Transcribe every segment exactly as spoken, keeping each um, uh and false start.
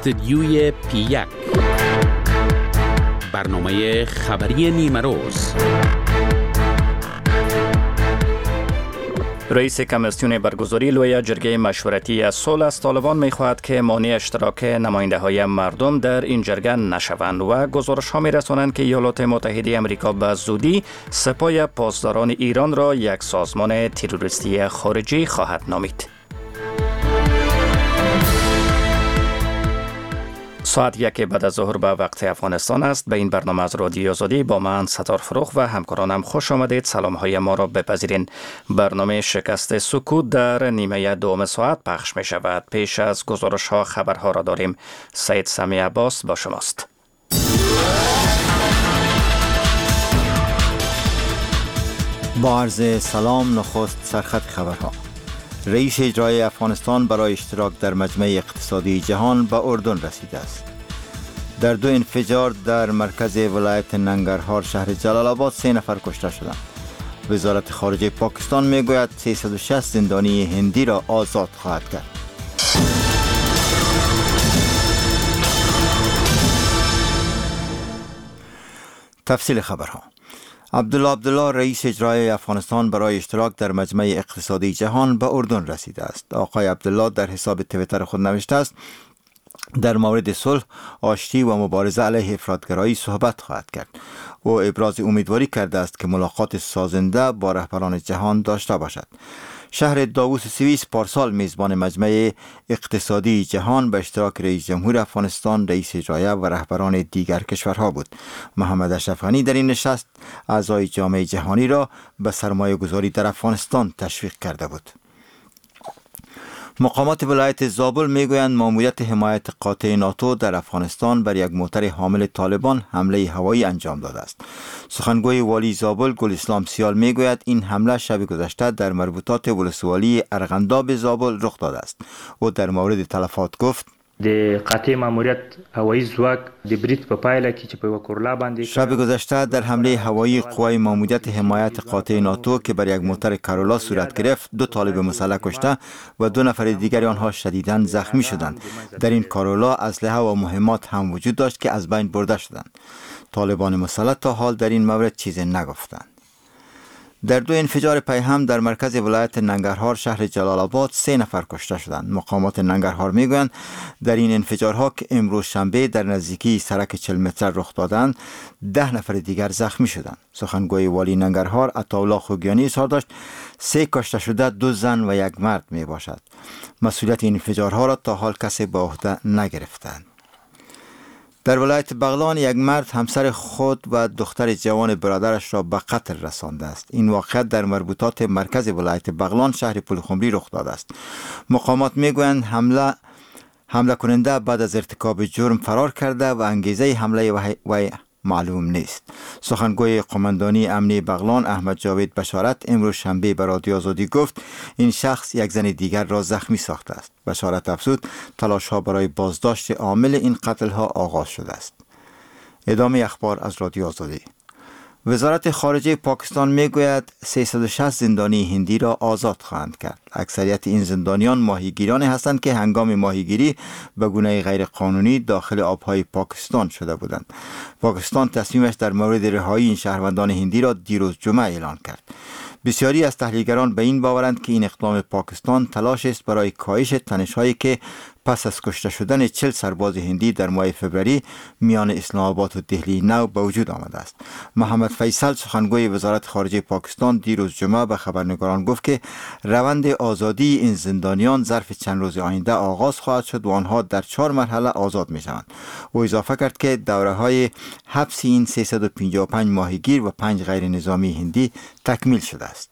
استدیوی پی یک، برنامه خبری نیمه روز. رئیس کمیسیون برگزاری لوی جرگه مشورتی صلح از طالبان می‌خواهد که مانع اشتراک نماینده‌های مردم در این جرگه نشوند و گزارش‌ها می‌رسانند که ایالات متحده آمریکا به زودی سپاه پاسداران ایران را یک سازمان تروریستی خارجی خواهد نامید. ساعت یک بعد از ظهر به وقت افغانستان است. به این برنامه از رادیو آزادی با من ستار فروخ و همکارانم خوش آمدید. سلام های ما را بپذیرین. برنامه شکست سکوت در نیمه دوم ساعت پخش می شود. پیش از گزارش ها خبرها را داریم. سید سمی عباس با شماست. با عرض سلام، نخست سرخط خبرها. رئیس اجرایی افغانستان برای اشتراک در مجمع اقتصادی جهان به اردن رسیده است. در دو انفجار در مرکز ولایت ننگرهار شهر جلال آباد سه نفر کشته شدند. وزارت خارجه پاکستان میگوید سیصد و شصت زندانی هندی را آزاد خواهد کرد. تفصیل خبرها. عبدالله عبدالله رئیس اجرایی افغانستان برای اشتراک در مجمع اقتصادی جهان به اردن رسیده است. آقای عبدالله در حساب توییتر خود نوشته است در مورد صلح، آشتی و مبارزه علیه افراطگرایی صحبت خواهد کرد. او ابراز امیدواری کرده است که ملاقات سازنده با رهبران جهان داشته باشد. شهر داووس سوئیس پارسال میزبان مجمع اقتصادی جهان به اشتراک رئیس جمهور افغانستان، رئیس اجرایی و رهبران دیگر کشورها بود. محمد اشرف غنی در این نشست اعضای جامعه جهانی را به سرمایه گذاری در افغانستان تشویق کرده بود. مقامات ولایت زابل میگویند ماموریت حمایت قاطع ناتو در افغانستان بر یک موتر حامل طالبان حمله هوایی انجام داده است. سخنگوی والی زابل گل اسلام سیال میگوید این حمله شب گذشته در مربوطات ولسوالی ارغنداب زابل رخ داده است. او در مورد تلفات گفت د قاطع ماموریت هوایی ځواک د بریټ په پایله کې چې په وکورلا باندې شب گذشته در حمله هوایی قوای ماموریت حمایت قاطع ناتو که بر یک موتر کارولا صورت گرفت دو طالب مسلح کشته و دو نفر دیگر آنها شدیداً زخمی شدند. در این کارولا اسلحه و مهمات هم وجود داشت که از بین برده شدند. طالبان مسلح تا حال در این مورد چیزی نگفتند. در دو انفجار پیهم در مرکز ولایت ننگرهار شهر جلال آباد سه نفر کشته شدند. مقامات ننگرهار میگویند در این انفجارها که امروز شنبه در نزدیکی سرک چهل متر رخ دادند ده نفر دیگر زخمی شدند. سخنگوی والی ننگرهار عطاالله خوگیانی اظهار داشت سه کشته شده دو زن و یک مرد می باشد. مسئولیت این انفجارها را تا حال کسی به عهده نگرفتند. در ولایت بغلان یک مرد همسر خود و دختر جوان برادرش را به قتل رسانده است. این واقعیت در مربوطات مرکز ولایت بغلان شهر پلخمری رخ داده است. مقامات میگویند حمله حمله کننده بعد از ارتکاب جرم فرار کرده و انگیزه حمله و معلوم نیست. سخنگوی قماندانی امنی بغلان احمد جاوید بشارت امروز شنبه به رادیو آزادی گفت این شخص یک زن دیگر را زخمی ساخته است. بشارت افزود تلاش ها برای بازداشت عامل این قتل ها آغاز شده است. ادامه اخبار از رادیو آزادی. وزارت خارجه پاکستان میگوید سیصد و شصت زندانی هندی را آزاد خواهند کرد. اکثریت این زندانیان ماهیگیرانی هستند که هنگام ماهیگیری به گونه غیر قانونی داخل آبهای پاکستان شده بودند. پاکستان تصمیمش در مورد رهایی این شهروندان هندی را دیروز جمعه اعلان کرد. بسیاری از تحلیلگران به این باورند که این اقدام پاکستان تلاش است برای کاهش تنش‌هایی که پس از کشته شدن چهل سرباز هندی در ماه فوریه میان اسلام آباد و دهلی نو به وجود آمده است. محمد فیصل سخنگوی وزارت خارجه پاکستان دیروز جمعه به خبرنگاران گفت که روند آزادی این زندانیان ظرف چند روز آینده آغاز خواهد شد و آنها در چهار مرحله آزاد می شوند. او اضافه کرد که دوره های حبس این سیصد و پنجاه و پنج ماهیگیر و پنج غیر نظامی هندی تکمیل شده است.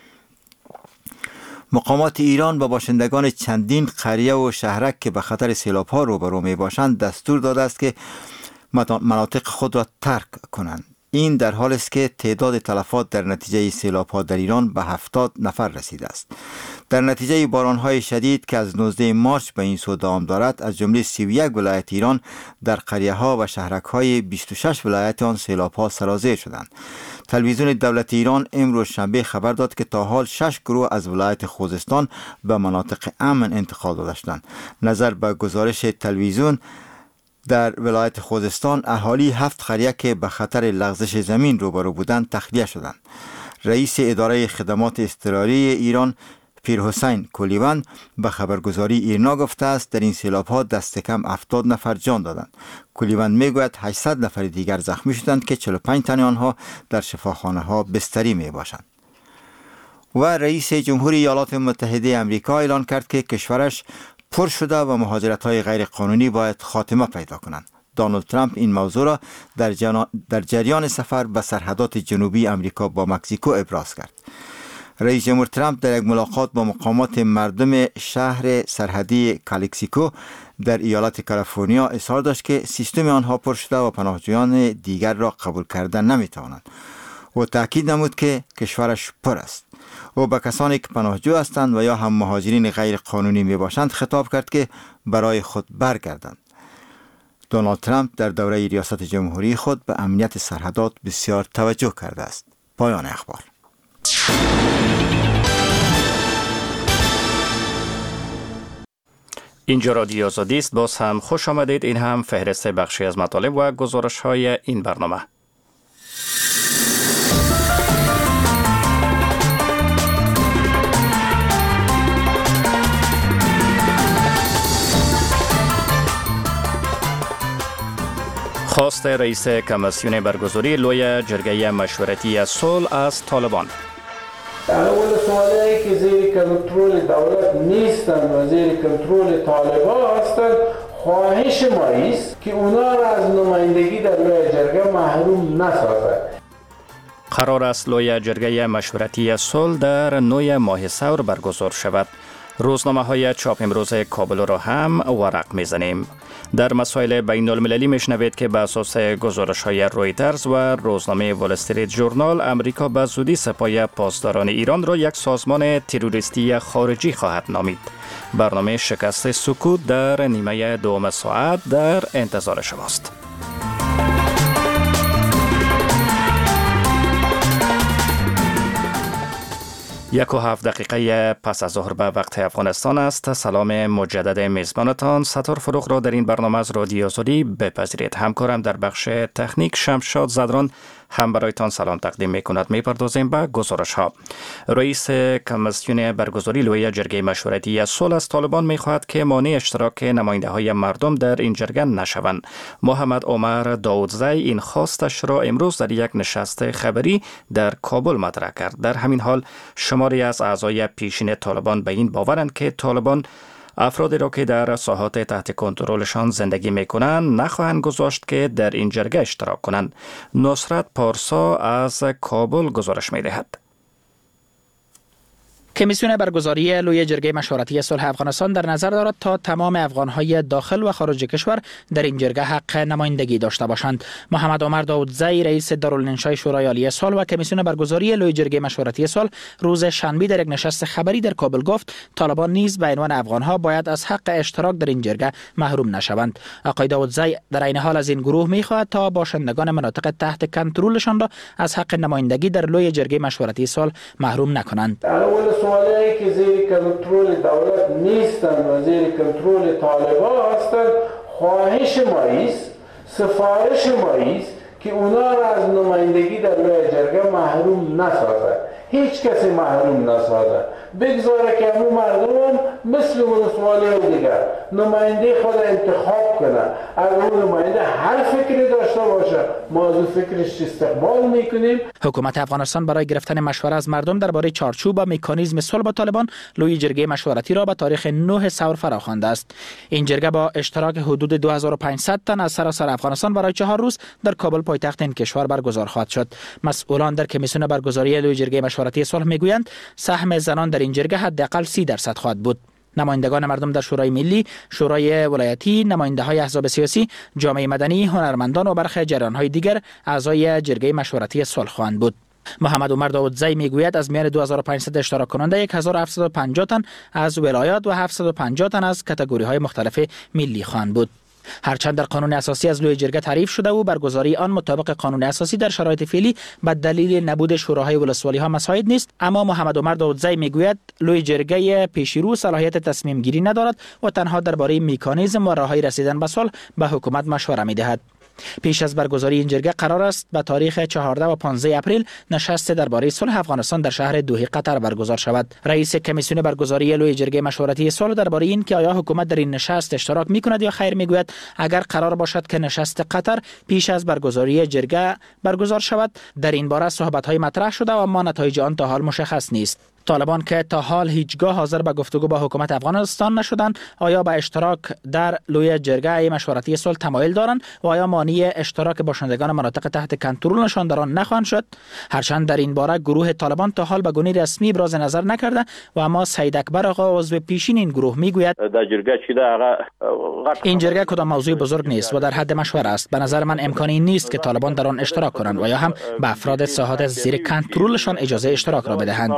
مقامات ایران به باشندگان چندین قریه و شهرک که به خطر سیلاب‌ها روبرو میباشند دستور داده است که مناطق خود را ترک کنند. این در حالی است که تعداد تلفات در نتیجه سیلاب‌ها در ایران به هفتاد نفر رسیده است. در نتیجه بارانهای شدید که از نوزده مارس به این سو دوام دارد، از جمله سی و یک ولایت ایران در قریه ها و شهرک های بیست و شش ولایت آن سیلاب ها سرازیر شدند. تلویزیون دولت ایران امروز شنبه خبر داد که تا حال شش گروه از ولایت خوزستان به مناطق امن انتقال داده شدند. نظر به گزارش تلویزیون، در ولایت خوزستان اهالی هفت قریه که به خطر لغزش زمین روبرو بودند تخلیه شدند. رئیس اداره خدمات اضطراری ایران پیرحسین کلیوان به خبرگزاری ایرنا گفته است در این سیلاب ها دست کم هفتاد نفر جان دادند. کلیوان میگوید هشتصد نفر دیگر زخمی شدند که چهل و پنج تن آنها در شفاخانه ها بستری می باشند. و رئیس جمهوری ایالات متحده آمریکا اعلان کرد که کشورش پر شده و مهاجرت های غیر قانونی باید خاتمه پیدا کنند. دونالد ترامپ این موضوع را در, جنا... در جریان سفر به سرحدات جنوبی آمریکا با مکزیکو ابراز کرد. رئیس جمهور ترامپ در یک ملاقات با مقامات مردم شهر سرحدی کالیکسیکو در ایالت کالیفرنیا اظهار داشت که سیستم آنها پر شده و پناهجویان دیگر را قبول کردن نمیتوانند. او تاکید نمود که کشورش پر است. او به کسانی که پناهجو هستند و یا هم مهاجرین غیر قانونی می باشند خطاب کرد که برای خود برگردند. دونالد ترامپ در دوره ریاست جمهوری خود به امنیت سرحدات بسیار توجه کرده است. پایان اخبار. اینجا رادیو آزادی است. باز هم خوش آمدید. این هم فهرست بخشی از مطالب و گزارش های این برنامه. خواست رئیس کمیسیون برگزاری لوی جرگه مشورتی صلح از طالبان. اول سوالی که زیر کنترل دولت نیستند و زیر کنترل طالبان هستند، خواهش ما است که اونا را از نمایندگی در لوی جرگه محروم نسازد. قرار است لوی جرگه مشورتی صلح در نوی ماه ثور برگزار شود. روزنامه های چاپ امروز کابل را هم ورق میزنیم. در مسائل بین المللی میشنوید که به اساس گزارش های رویترز و روزنامه وال استریت ژورنال، امریکا به زودی سپاه پاسداران ایران را یک سازمان تروریستی خارجی خواهد نامید. برنامه شکست سکوت در نیمه دوم ساعت در انتظار شماست. یک و هفت دقیقه پس از ظهر به وقت افغانستان است. سلام مجدد میزبانتان ستار فروغ را در این برنامه از رادیو آزادی بپذیرید. همکارم در بخش تکنیک شمشاد زدران هم برایتان سلام تقدیم می کند. می پردازیم به گزارش ها. رئیس کمیسیون برگزاری لوی جرگه مشورتی صلح از طالبان می خواهد که مانع اشتراک نماینده های مردم در این جرگه نشوند. محمد عمر داودزی این خواستش را امروز در یک نشست خبری در کابل مطرح کرد. در همین حال شماری از اعضای پیشین طالبان به این باورند که طالبان افرادی را که در ساحات تحت کنترلشان زندگی میکنند نخواهند گذاشت که در این جرگه اشتراک کنند. نصرت پارسا از کابل گزارش میدهد. کمیسیون برگزاری لوی جرگه مشورتی صلح افغانستان در نظر دارد تا تمام افغان‌های داخل و خارج کشور در این جرگه حق نمایندگی داشته باشند. محمد عمر داودزی رئیس دارالانشای شورای عالی صلح و کمیسیون برگزاری لوی جرگه مشورتی صلح روز شنبه در یک نشست خبری در کابل گفت طالبان نیز به عنوان افغان‌ها باید از حق اشتراک در این جرگه محروم نشوند. آقای داودزی در این حال از این گروه می‌خواهد تا باشندگان مناطق تحت کنترلشان را از حق نمایندگی در لوی جرگه مشورتی صلح محروم نکنند. سوالی که زیر کنترل دولت نیستند و زیر کنترل طالبان هستند، خواهش ما است، سفارش ما است که اونا را از نمایندگی در لوی جرگه محروم نسازد. هیچ کسی محروم نسازد. بگذاره که همون مردم مثل اون سوالی دیگر نماینده خود انتخاب کنه. اگر اون نماینده هر فکری داشته باشه ما از فکرش استقبال میکنیم. حکومت افغانستان برای گرفتن مشوره از مردم درباره چارچوب و مکانیزم صلح با طالبان لوی جرگه مشورتی را به تاریخ نه ثور فراخوانده است. این جرگه با اشتراک حدود دو هزار و پانصد تن از سراسر افغانستان برای چهار روز در کابل پایتخت این کشور برگزار خواهد شد. مسئولان در کمیسیون برگزاری لوی جرگه مشورتی صلح میگویند سهم زنان در این جرگه حداقل سی درصد خواهد بود. نمایندگان مردم در شورای ملی، شورای ولایتی، نماینده‌های احزاب سیاسی، جامعه مدنی، هنرمندان و برخی جریان‌های دیگر اعضای جرگه مشورتی صلح خواهند بود. محمد عمر داودزی میگوید از میان دو هزار و پانصد اشتراک کننده هزار و هفتصد و پنجاه تن از ولایات و هفتصد و پنجاه تن از کاتگوری های مختلف ملی خوان بود. هرچند در قانون اساسی از لوی جرگه تعریف شده و برگزاری آن مطابق قانون اساسی در شرایط فعلی به دلیل نبود شوراهای ولسوالی ها مساعد نیست، اما محمد عمر داودزی میگوید لوی جرگه پیشرو صلاحیت تصمیم گیری ندارد و تنها درباره مکانیزم و راههای رسیدن به صلح به حکومت مشوره میدهد. پیش از برگزاری این جرگه قرار است به تاریخ چهارده و پانزده اپریل نشست درباره صلح افغانستان در شهر دوحه قطر برگزار شود. رئیس کمیسیون برگزاری لوی جرگه مشورتی صلح درباره این که آیا حکومت در این نشست اشتراک میکند یا خیر میگوید اگر قرار باشد که نشست قطر پیش از برگزاری جرگه برگزار شود، در این باره صحبت‌های مطرح شده و اما نتایج آن تا حال مشخص نیست. طالبان که تا حال هیچگاه حاضر به گفتگو با حکومت افغانستان نشدند، آیا به اشتراک در لوی جرگه مشورتی صلح تمایل دارند و آیا مانع اشتراک باشندگان مناطق تحت کنترلشان در آن نخواهند شد؟ هرچند در این باره گروه طالبان تا حال به گونه رسمی ابراز نظر نکرده و اما سید اکبر آقا عضو پیشین این گروه میگوید این جرگه کدام موضوع بزرگ نیست و در حد مشوره است. به نظر من امکانی نیست که طالبان در آن اشتراک کنند و یا هم به افراد ساحات زیر کنترلشان اجازه اشتراک را بدهند.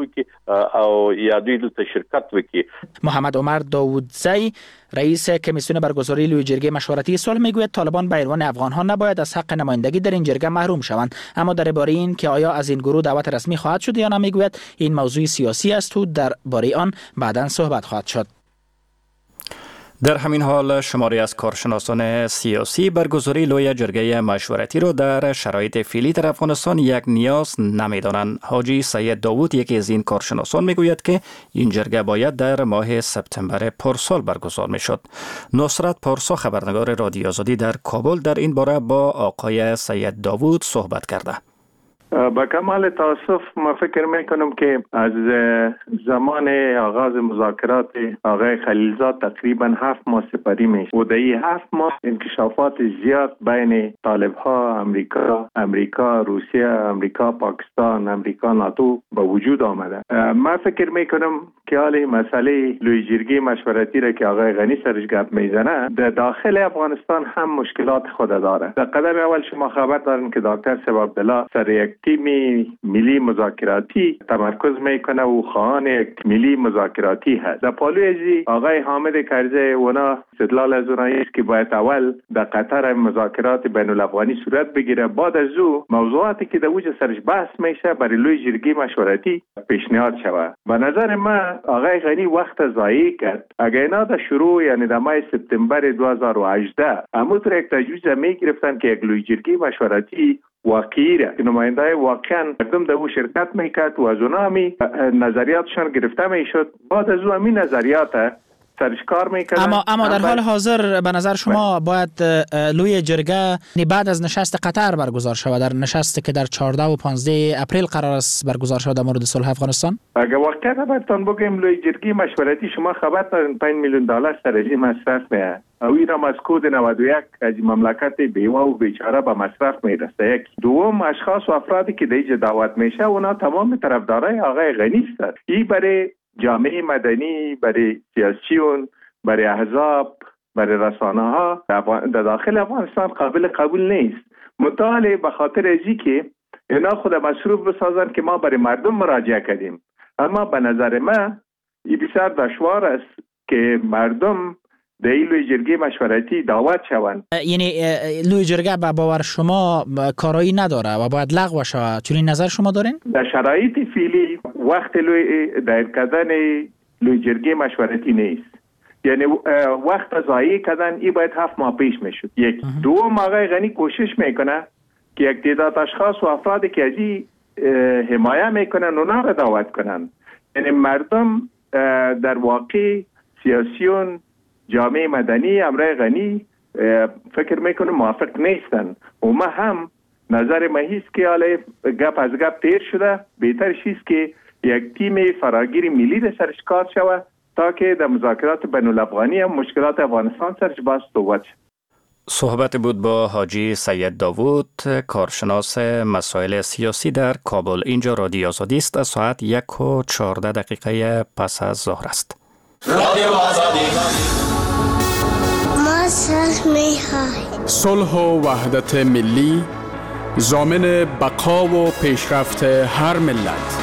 او یا دوی دلته شرکت وکړي. محمد عمر داودزی رئیس کمیسیون برگزاری لوی جرگه مشورتی صلح میگوید طالبان به عنوان افغان ها نباید از حق نمایندگی در این جرگه محروم شوند، اما درباره این که آیا از این گروه دعوت رسمی خواهد شد یا نه میگوید این موضوع سیاسی است و درباره آن بعداً صحبت خواهد شد. در همین حال شماری از کارشناسان سیاسی برگزاری لوی جرگه مشورتی را در شرایط فعلی در افغانستان یک نیاز نمی‌دانند. حاجی سید داوود یکی از این کارشناسان میگوید که این جرگه باید در ماه سپتامبر پارسال برگزار میشد. نصرت پارسا خبرنگار رادیو آزادی در کابل در این باره با آقای سید داوود صحبت کرده. با کمال تاسف ما فکر میکنم که از زمان آغاز مذاکرات آقای خلیلزاد تقریبا هفت ماه سپری میشه و در این هفت ماه انکشافات زیاد بین طالب ها، امریکا، امریکا، روسیه، امریکا، پاکستان، امریکا، ناتو به وجود آمده. ما فکر میکنم که حالی مسئله لوی جرگه مشورتی را که آقای غنی سرش گپ میزنه در داخل افغانستان هم مشکلات خود داره. در قدم اول شما خبر دارین که دکتر سبا عبدالله سر یک تیمی ملی مذاکراتی تمرکز میکنه و خواهان یک ملی مذاکراتی هست. در پالوی ازی آقای حامد کرزی اونا استدلال از اونایی است که باید اول در قطر مذاکرات بین الافغانی صورت بگیره، بعد از او موضوعاتی که در وجه سرش بحث میشه برای لوی جرگه مشورتی پیشنهاد شود. به نظر من آقای غنی وقت ضایع کرد. اگر اینا در شروع یعنی در ماه سپتامبر دو هزار و هجده امروز را یک تجویز میگرفتن که یک لوی جرگه مشورتی واقعی را که نماینده واقعا مردم در او شرکت میکرد و از اونا همی نظریاتشان گرفته میشد، بعد از او همی نظریات سرشکار میکردن. اما اما در حال حاضر به نظر شما باید لوی جرگه بعد از نشست قطر برگزار شود، در نشستی که در چهارده و پانزده اپریل قرار است برگزار شود در مورد صلح افغانستان؟ اگر واقعا براتون بگم لوی جرگه مشورتی شما خبر دارین پنج میلیون دلار سرجی مصرف میه او ایرا از کود نود و یک از مملکت بیوه و بیچاره به مصرف میرسه. یک دوم اشخاص و افرادی که دیجا دعوت میشه اونا تمام طرفدارای آقای غنی است. این برای جامعه مدنی، برای سیاسیون، برای احزاب، برای رسانه ها در داخل افغانستان قابل قبول نیست. مطالعه به خاطر ازی که اینا خود مصروف بسازن که ما برای مردم مراجعه کردیم، اما به نظر من این بسیار دشوار است که مردم در این لوی جرگه مشورتی دعوت شوند. یعنی لوی جرگه به باور شما کارایی نداره و باید لغو شود، چون این نظر شما دارین؟ در شرایط فعلی وقت لوی در کردن لوی جرگه مشورتی نیست. یعنی وقت ضایع کردن این باید هفت ماه پیش میشد. یک دوم آقای غنی کوشش میکنه که یک تعداد اشخاص و افرادی که از این حمایه میکنن اونا را دعوت کنن. یعنی مردم در واقع سیاسیون، جامعه مدنی امرای غنی فکر میکنه موافق نیستن و ما هم نظر ما هیست که حالا گپ از گپ تیر شده، بهترش هیست که یک تیم فراگیر ملی در سرش کار شود تا که در مذاکرات بین الافغانی هم مشکلات افغانستان سرش باز صحبت شد. صحبت بود با حاجی سید داوود، کارشناس مسائل سیاسی در کابل. اینجا رادیو آزادی است. از ساعت یک و چهارده دقیقه پس از ظهر است. رادیو آزادی ما صلح می‌خواهیم. صلح و وحدت ملی ضامن بقا و پیشرفت هر ملت.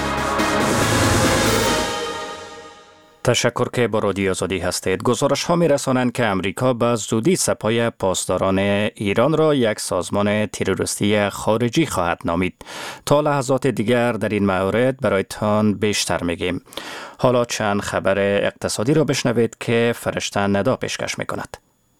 تشکر که با رادیو آزادی هستید. گزارش ها می رسانند که امریکا به زودی سپاه پاسداران ایران را یک سازمان تروریستی خارجی خواهد نامید. تا لحظات دیگر در این مورد برایتان بیشتر میگیم. حالا چند خبر اقتصادی را بشنوید که فرشته ندا پیشکش می کند.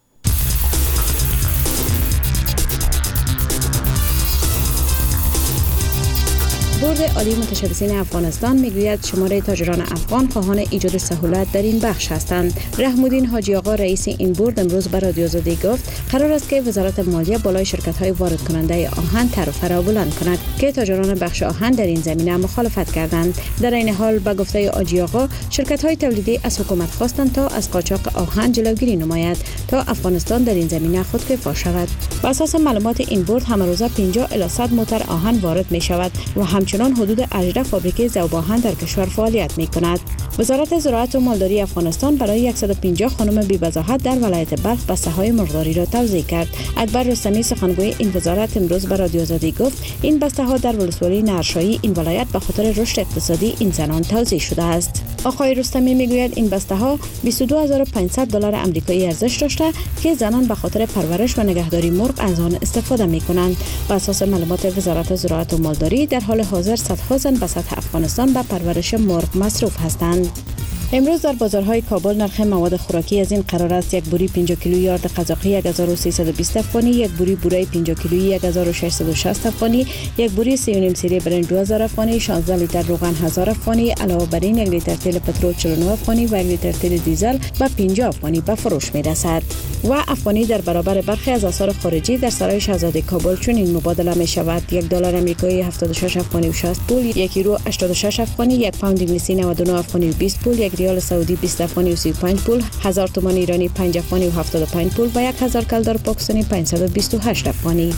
بورد عالی متشبثین افغانستان میگوید شماره تاجران افغان خواهان ایجاد سهولت در این بخش هستند. رحم‌الدین حاجی آقا رئیس این بورد امروز به رادیو آزادی گفت قرار است که وزارت مالیه بالای شرکت‌های وارد کننده آهن طرح و فرا بلند کند که تاجران بخش آهن در این زمینه مخالفت کردند. در این حال به گفته حاجی آقا شرکت‌های تولیدی از حکومت خواستند تا از قاچاق آهن جلوگیری نماید تا افغانستان در این زمینه خودکفا شود. بر اساس معلومات این بورد همروزه پنجاه الی صد موتر آهن وارد می شود و همچنان حدود هجده فابریکه ذوب آهن در کشور فعالیت می کند. وزارت زراعت و مالداری افغانستان برای صد و پنجاه خانم بی وضاحت در ولایت بلخ بسته‌های مرغداری را توزیع کرد. اکبر رستمی سخنگوی این وزارت امروز به رادیو آزادی گفت این بسته‌ها در ولسوالی نهرشاهی این ولایت به خاطر رشد اقتصادی این زنان توزیع شده است. آقای رستمی میگوید این بسته‌ها بیست و دو هزار و پانصد دلار آمریکایی ارزش داشته که زنان به خاطر پرورش و نگهداری مرغ از آن استفاده می‌کنند. بر اساس معلومات وزارت زراعت و مالداری در حال حاضر صدها زن به سطح افغانستان به پرورش مرغ مصروف هستند. امروز در بازارهای کابل نرخ مواد خوراکی از این قرار است: یک بوری پنجاه کیلویی یارد قزاقی یک هزار و سیصد و بیست افغانی، یک بوری بوره پنجاه کیلویی یک هزار و ششصد و شصت افغانی، یک بوری سی و نیم سیره برنج دو هزار افغانی، شانزده لیتر روغن هزار افغانی، علاوه بر این یک لیتر تیل پترول چهل و نه افغانی و یک لیتر تیل دیزل به پنجاه افغانی به فروش می‌رسد. و افغانی در برابر برخی از آثار خارجی در سرای شاهزاده کابل چنین مبادله می شود: یک دلار آمریکایی هفتاد و شش افغانی و شصت پول، یک یورو هشتاد و شش افغانی، یک پوند انگلیسی نود و نه افغانی و بیست پول، یک ریال سعودی بیست افغانی و سی و پنج پول، هزار تومان ایرانی پنج افغانی و هفتاد و پنج پول و یک هزار کلدار پاکستانی پانصد و بیست و هشت افغانی.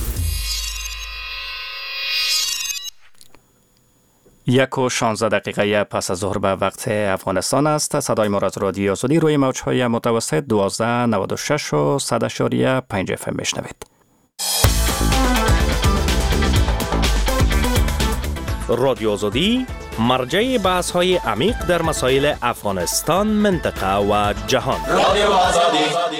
یک و شانزده دقیقه پس از ظهر به وقت افغانستان است. صدای ما را از رادیو آزادی روی موج‌های متوسط دوازده نود و شش و صد اشاریه پنج اف ام میشنوید. رادیو آزادی مرجع بحث‌های عمیق در مسائل افغانستان، منطقه و جهان. رادیو آزادی.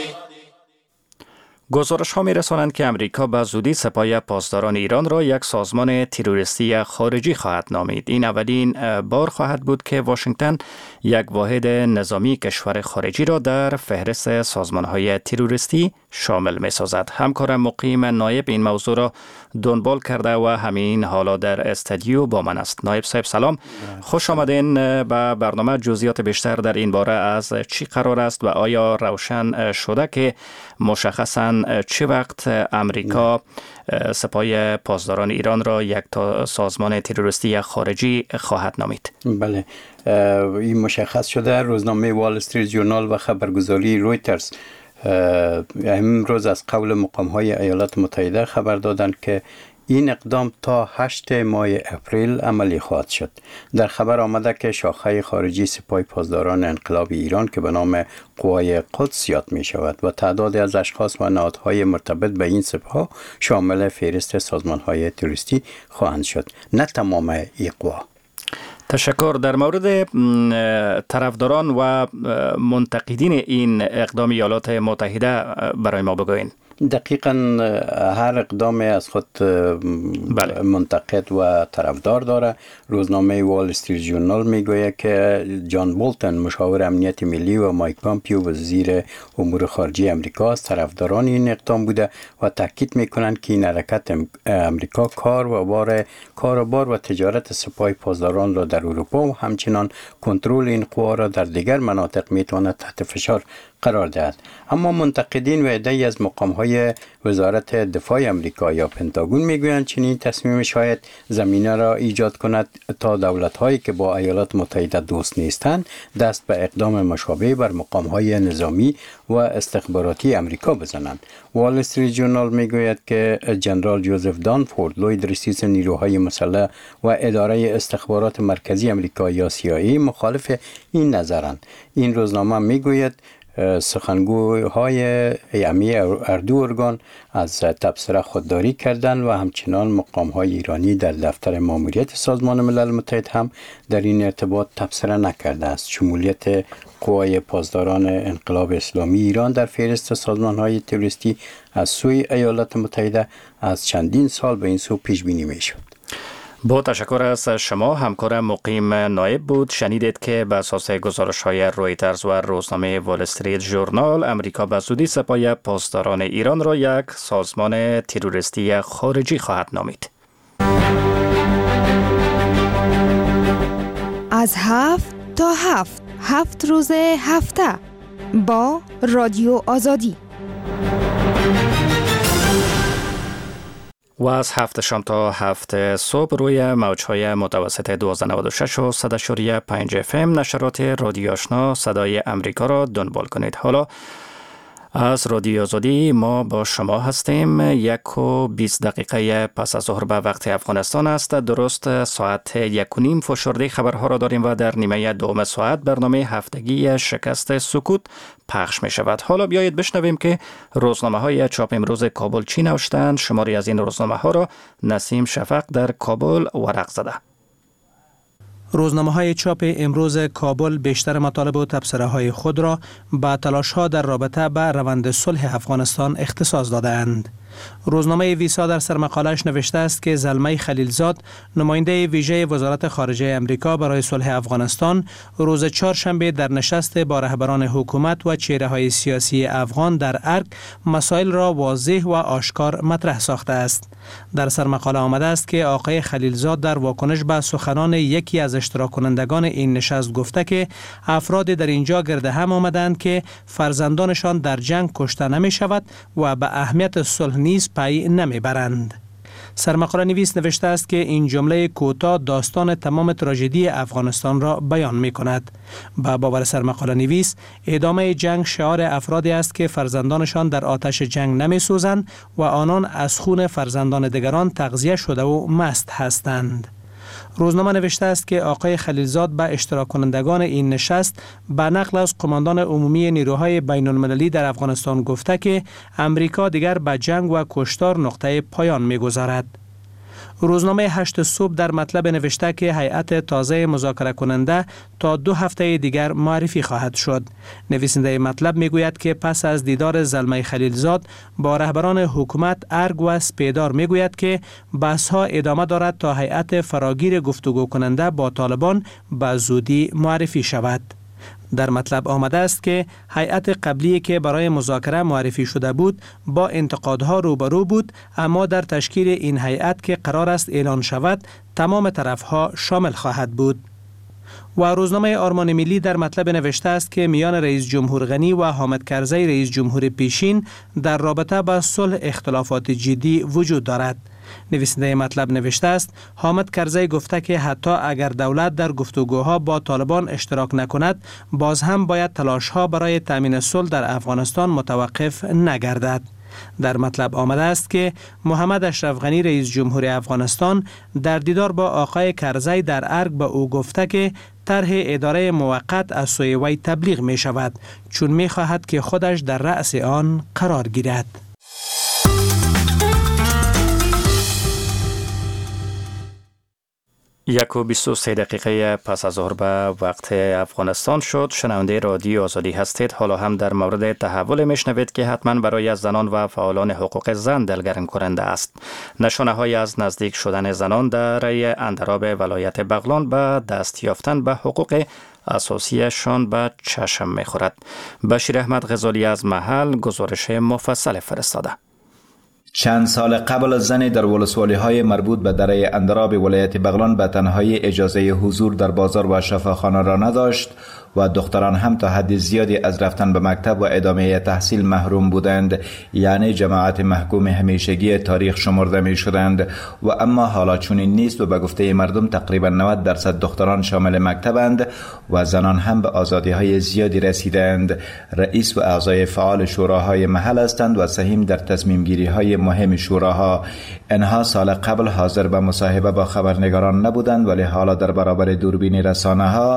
گزارش ها می رسانند که امریکا به زودی سپاه پاسداران ایران را یک سازمان تروریستی خارجی خواهد نامید. این اولین بار خواهد بود که واشنگتن یک واحد نظامی کشور خارجی را در فهرست سازمان های تروریستی شامل می سازد. همکارم مقیم نایب این موضوع را دنبال کرده و همین حالا در استودیو با من است. نایب صاحب سلام، خوش آمدین به برنامه. جزئیات بیشتر در این باره از چی قرار است و آیا روشن شده که مشخصاً چه وقت امریکا سپاه پاسداران ایران را یک تا سازمان تروریستی خارجی خواهد نامید؟ بله، این مشخص شده. روزنامه وال استریت جورنال و خبرگزاری رویترز امروز از قول مقام‌های ایالات متحده خبر دادند که این اقدام تا هشتم ماه اپریل عملی خواهد شد. در خبر آمده که شاخه خارجی سپاه پاسداران انقلاب ایران که به نام قوای قدس یاد می شود و تعدادی از اشخاص و نهادهای مرتبط به این سپاه شامل فهرست سازمان‌های تروریستی خواهند شد، نه تمام این قوا. تشکر. در مورد طرفداران و منتقدین این اقدام ایالات متحده برای ما بگوین. دقیقاً هر اقدام از خود بله. منتقد و طرفدار داره. روزنامه وال استریت جورنال میگوید که جان بولتن مشاور امنیت ملی و مایک پامپیو وزیر امور خارجه امریکا از طرفداران این اقدام بوده و تاکید میکنند که این حرکت امریکا کار و بار کار و بار و تجارت سپاه پاسداران را در اروپا و همچنان کنترل این قوا را در دیگر مناطق میتواند تحت فشار قرار دهد. اما منتقدین و عده‌ای از مقام‌های وزارت دفاع آمریکا یا پنتاگون میگویند چنین تصمیم شاید زمینه را ایجاد کند تا دولت‌هایی که با ایالات متحده دوست نیستند دست به اقدام مشابه بر مقام‌های نظامی و استخباراتی آمریکا بزنند. وال استریت جورنال میگوید که جنرال جوزف دانفورد، لوید رئیس نیروهای مسلح و اداره استخبارات مرکزی آمریکا یا سی آی ای مخالف این نظرند. این روزنامه میگوید سخنگوهای امی اردو ارگان از تبصره خودداری کردند و همچنان مقام های ایرانی در دفتر ماموریت سازمان ملل متحد هم در این ارتباط تبصره نکرده است. شمولیت قوای پاسداران انقلاب اسلامی ایران در فهرست سازمان های تروریستی از سوی ایالات متحده از چندین سال به این سو پیش بینی می شد. با تشکر از شما. همکار مقیم نایب بود. شنیدید که به اساس گزارش‌های رویترز و روزنامه وال استریت ژورنال، امریکا به زودی سپاه پاسداران ایران را یک سازمان تروریستی خارجی خواهد نامید. از هفت تا هفت هفت روز هفته با رادیو آزادی. و از هفت شام تا هفت صبح روی موجهای متوسط دوازده نود و شش و صد اشاریه پنج اف ام نشرات رادیو آشنا صدای امریکا را دنبال کنید. حالا از رادیو آزادی ما با شما هستیم. یک و بیست دقیقه پس از ظهر به وقت افغانستان است. درست ساعت یک و نیم فشرده خبرها را داریم و در نیمه دوم ساعت برنامه هفتگی شکست سکوت پخش می شود. حالا بیایید بشنویم که روزنامه های چاپ امروز کابل چی نوشتند. شماری از این روزنامه ها را نسیم شفق در کابل ورق زده. روزنامه های چاپ امروز کابل بیشتر مطالب و تبصره های خود را به تلاش ها در رابطه به روند صلح افغانستان اختصاص دادند. روزنامه ویسا در سرمقاله‌اش نوشته است که زلمه خلیلزاد، نماینده ویژه وزارت خارجه امریکا برای صلح افغانستان، روز چهارشنبه در نشست با رهبران حکومت و چهره‌های سیاسی افغان در ارگ مسائل را واضح و آشکار مطرح ساخته است. در سرمقاله آمده است که آقای خلیلزاد در واکنش به سخنان یکی از اشتراک کنندگان این نشست گفته که افراد در اینجا گرد هم آمدند که فرزندانشان در جنگ کشته نمی شود و به اهمیت صلح نیز پی نمی برند. سرمقاله نویس نوشته است که این جمله کوتاه داستان تمام تراژدی افغانستان را بیان می کند. با باور سرمقاله نویس، ادامه جنگ شعار افرادی است که فرزندانشان در آتش جنگ نمی سوزند و آنان از خون فرزندان دیگران تغذیه شده و مست هستند. روزنامه نوشته است که آقای خلیلزاد به اشتراک کنندگان این نشست به نقل از قماندان عمومی نیروهای بین المللی در افغانستان گفته که امریکا دیگر به جنگ و کشتار نقطه پایان می‌گذارد. روزنامه هشت صبح در مطلب نوشته که هیئت تازه مذاکره کننده تا دو هفته دیگر معرفی خواهد شد. نویسنده مطلب میگوید که پس از دیدار زلمه خلیلزاد با رهبران حکومت ارگ و سپیدار میگوید که بحث ها ادامه دارد تا هیئت فراگیر گفتگو کننده با طالبان به زودی معرفی شود. در مطلب آمده است که هیئت قبلی که برای مذاکره معرفی شده بود با انتقادها روبرو بود، اما در تشکیل این هیئت که قرار است اعلان شود تمام طرفها شامل خواهد بود. و روزنامه آرمان ملی در مطلب نوشته است که میان رئیس جمهور غنی و حامد کرزی رئیس جمهور پیشین در رابطه با صلح اختلافات جدی وجود دارد. نویسنده مطلب نوشته است حامد کرزی گفته که حتی اگر دولت در گفتگوها با طالبان اشتراک نکند، باز هم باید تلاش‌ها برای تامین صلح در افغانستان متوقف نگردد. در مطلب آمده است که محمد اشرف غنی رئیس جمهور افغانستان در دیدار با آقای کرزی در ارگ به او گفته که طرح اداره موقت از سوی وی تبلیغ می شود، چون می خواهد که خودش در رأس آن قرار گیرد. یک و بیست و سه دقیقه پس از ظهر به وقت افغانستان شد. شنونده رادیو آزادی هستید. حالا هم در مورد تحول میشنوید که حتما برای زنان و فعالان حقوق زن دلگرم کننده است. نشانه های از نزدیک شدن زنان در اندراب ولایت بغلان به دست یافتن به حقوق اساسیشان به چشم میخورد. بشیر احمد غزالی از محل گزارش مفصل فرستاده. چند سال قبل زنی در ولسوالی‌های مربوط به دره اندراب ولایت بغلان به تنهایی اجازه حضور در بازار و شفاخانه را نداشت و دختران هم تا حد زیادی از رفتن به مکتب و ادامه تحصیل محروم بودند، یعنی جماعت محکوم همیشگی تاریخ شمرده می شدند. و اما حالا چنین نیست و به گفته مردم تقریبا نود درصد دختران شامل مکتبند و زنان هم به آزادی های زیادی رسیدند. رئیس و اعضای فعال شوراهای محل هستند و سهیم در تصمیم گیری های مهم شوراها. اینها سال قبل حاضر به مصاحبه با خبرنگاران نبودند، ولی حالا در برابر دوربین رسانه ها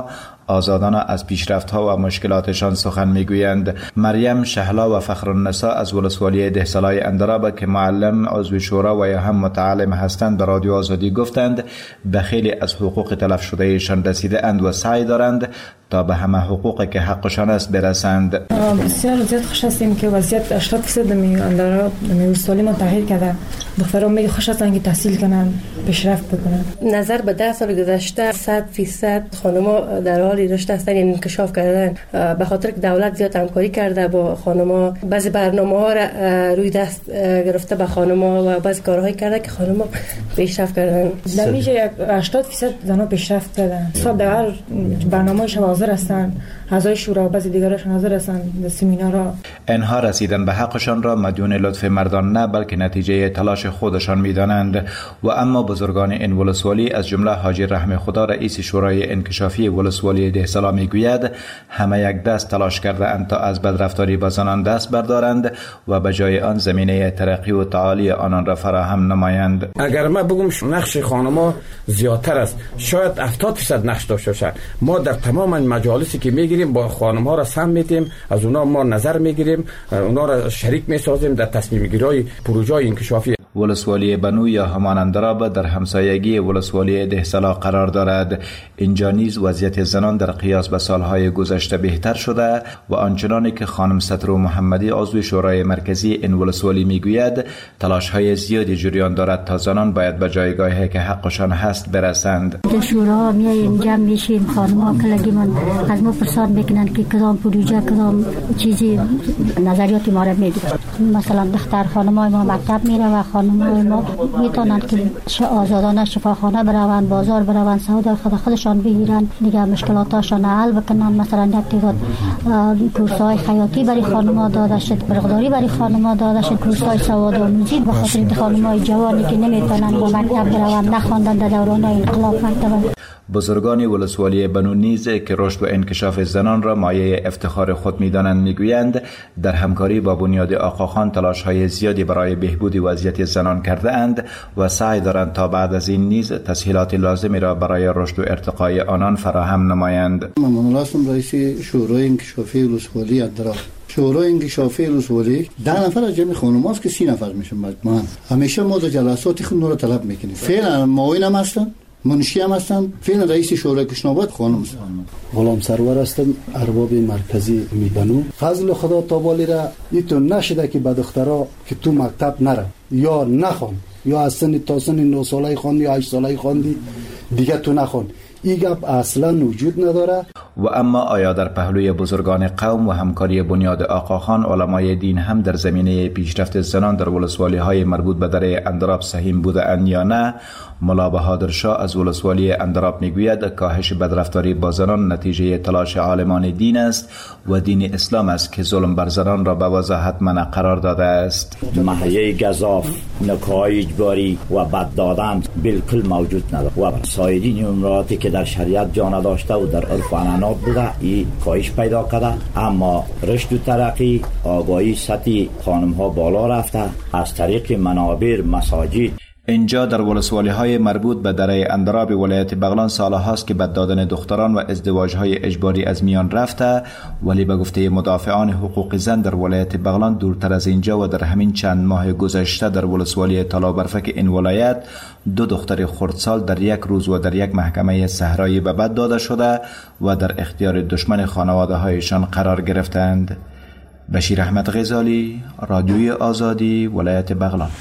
آزادانه از پیشرفت‌ها و مشکلاتشان سخن میگویند. مریم شهلا و فخرالنساء از ولسوالی دهسالای اندراب که معلم، عضو شورا و یا هم متعلم هستند به رادیو آزادی گفتند به خیلی از حقوق تلف شدهشان رسیده اند و سعی دارند تا به همه حقوقی که حقشان است برسند. بسیار زیاد خوش هستیم که وضعیت هشتاد درصد می اندراب ولسوالی ما تغییر کرده. دختران میگه خوش هستن که تحصیل کنن، پیشرفت بکنن. نظر به ده سال گذشته صد درصد خانم‌ها در حال رشد هستن، یعنی انکشاف کردن، به خاطر که دولت زیاد همکاری کرده با خانم‌ها. بعضی برنامه‌ها را روی دست گرفته به خانم‌ها و بعضی کارهایی کرده که خانم‌ها پیشرفت کردن. در میشه هشتاد درصد زنها پیشرفت کردن. صاحب در برنامه‌اش حاضر هستن، اعضای شورا و بعضی دیگرشون حاضر هستن در سمینارها. اینها رسیدن به حقشان را مدیون لطف مردان نه بلکه نتیجه تلاش خودشان می‌دانند. و اما بزرگان این ولسوالی از جمله حاجی رحم خدا رئیس شورای انکشافی ولسوالی دهسالا میگوید همه یک دست تلاش کرده اند تا از بدرفتاری با زنان دست بردارند و به جای آن زمینه ترقی و تعالی آنان را فراهم نمایند. اگر ما بگم نقش خانم‌ها زیادتر است، شاید هفتاد درصد نقش داشته باشند. ما در تمام مجالسی که میگیریم با خانم‌ها را سم میتیم، از اونها ما نظر میگیریم، اونها را شریک میسازیم در تصمیم گیری پروژه انکشافی. ولسوالی بنو یا همان اندراب در همسایگی ولسوالی دهسالا قرار دارد. اینجا نیز وضعیت زنان در قیاس به سالهای گذشته بهتر شده و آنچنانی که خانم سترو محمدی عضو شورای مرکزی این ولسوالی میگوید تلاش‌های زیادی جریان دارد تا زنان باید به جایگاهی که حقشان هست برسند. در شورا میایم جمع میشیم، خانم‌ها کلگی من از ما پرسان میکنن که کدام پروژه کدام چیزی نظریات ما را میگیرن. مثلا دختر خانم‌های ما مکتب میره و خانم‌های ما میتونن که آزادانه شفاخانه بروند، بازار بروند، سودا خود خودشان بگیرن، دیگه مشکلاتاشون حل بکنن. مثلا یک تعداد کورس‌های خیاطی برای خانم‌ها داده شد، برقداری برای خانم‌ها داده شد، کورس‌های سوادآموزی به خاطر خانم‌های جوانی که نمیتونن با مکتب بروند، نخواندن در دوران انقلاب مکتب. بزرگان ولسوالی بنو نیز که رشد و انکشاف زنان را مایه افتخار خود می‌دانند میگویند در همکاری با بنیاد آقاخان تلاش‌های زیادی برای بهبود وضعیت زنان کرده اند و سعی دارند تا بعد از این نیز تسهیلات لازمی را برای رشد و ارتقای آنان فراهم نمایند. من الله هستم رئیس شورای انکشافی ولسوالی اندراب. شورای انکشافی ولسوالی ده نفر از جمع خانم‌هاست که سی نفر میشن مجموعاً. همیشه ما در جلسات خود رو طلب میکنیم. فعلا معاون هم هستن، منشی هم هستم، فعلا رئیس شورای کشناباد خانم هستم. غلام سرور هستم، ارباب مرکزی میبنو. فضل خدا تابالی را ایتون نشده که به دخترها که تو مکتب نره یا نخوان یا از سن تا سن نه ساله خواندی یا هشت ساله خواندی دیگه تو نخوان. این گپ اصلا وجود نداره. و اما آیا در پهلوی بزرگان قوم و همکاری بنیاد آقاخان علمای دین هم در زمینه پیشرفت زنان در ولسوالی های مربوط به دره اندراب سهیم بوده اند یا نه؟ ملا بهادر شاه از ولسوالی اندراب میگوید کاهش بدرفتاری با زنان نتیجه تلاش عالمان دین است و دین اسلام است که ظلم بر زنان را به وضاحت منع قرار داده است. محیه گزاف، نکاح اجباری و بد دادن بالکل موجود ندارد و سایر امراتی که در شریعت جا نداشته و در عرف و عنعنات بوده این کاهش پیدا کرده. اما رشد و ترقی، آگاهی سطح خانم ها بالا رفته از طریق منابر، مساجد. اینجا در ولسوالی های مربوط به دره اندراب ولایت بغلان سال هاست که بد دادن دختران و ازدواج های اجباری از میان رفته، ولی به گفته مدافعان حقوق زن در ولایت بغلان دورتر از اینجا و در همین چند ماه گذشته در ولسوالی تالابرفک این ولایت دو دختر خردسال در یک روز و در یک محکمه صحرایی به بد داده شده و در اختیار دشمن خانواده هایشان قرار گرفتند. بشیر احمد غزالی، رادیوی آزادی، ولایت بغلان.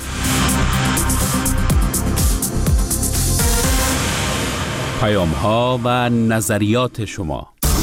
پیام ها و نظریات شما.